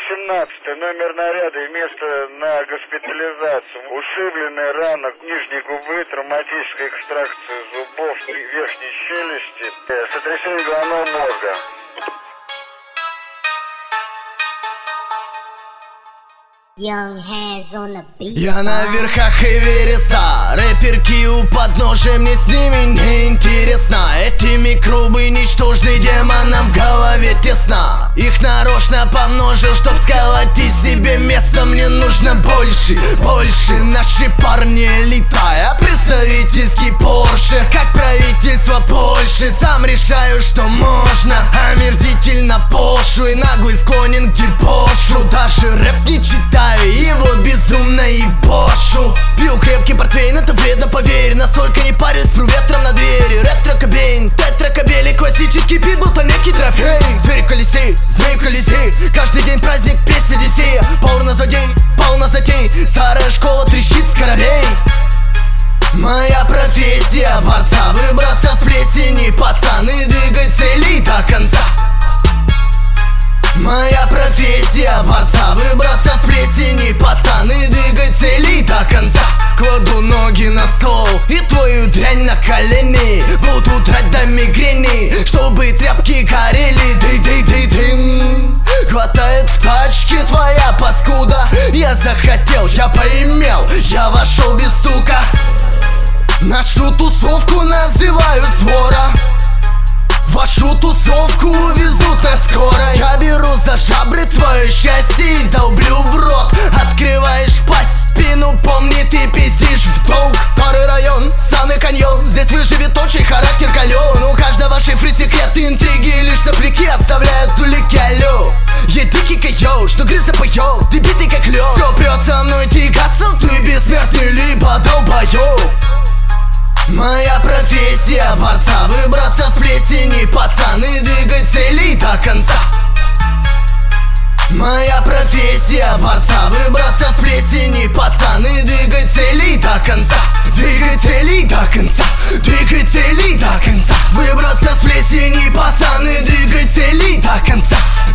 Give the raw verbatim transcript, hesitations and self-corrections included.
семнадцатый номер наряда и место на госпитализацию. Ушибленная рана нижней губы, травматическая экстракция зубов верхней челюсти, сотрясение головного мозга. Я на верхах Эвереста, рэперки у подножия, мне с ними не интересно. Эти микробы ничтожны, демонам в голове тесно. Их нарочно помножил, чтоб сколотить себе место. Мне нужно больше, больше. Наши парни элита, представительский Порше. Как правительство Польши, сам решаю, что можно. Омерзительно пошлый, наглый, склонен к дебошу. Даже рэп не читаю, его безумно ебошу. Пью крепкий портвейн, это вредно, поверь. Настолько не парюсь, пру ветром на двери. Ретро-кобейн, тетракобели, классический пит, будто некий трофей. Зверь в колесе, змей в колесе, каждый день праздник, песня Одиссея. Порно-злодей, полнозатей, старая школа трещит с корабей. Моя профессия борца, выбраться с плесени, пацаны, двигай цели до конца. Моя профессия борца, выбраться с плесени, пацаны, двигай цели до конца. Кладу ноги на стол и твою дрянь на колени. Буду драть до мигрени, чтобы тряпки горели. Дый-дый-дый-дым. Хватает в тачке твоя паскуда. Я захотел, я поимел, я вошел без стука. Нашу тусовку называю свора. Вашу тусовку везут на скорой. Я беру за жабры твое счастье и долблю в рот. Открываешь пасть, спину, помни, ты пиздишь в долг. Старый район, самый каньон, здесь выживет очень характер кален. У каждого шифры, секреты, интриги, лишь сопляки оставляют улики. Алло, я дикий койот, что грыза поет, ты битый как лед. Все прет со мной тягаться, ты бессмертный, либо долбоёб. Моя профессия борца, выбраться с плесени, пацаны, двигай цели до конца. Моя профессия борца, выбраться с плесени, пацаны, двигай цели до конца. Двигай цели до конца, двигай цели до конца. Выбраться с плесени, пацаны, двигай цели до конца.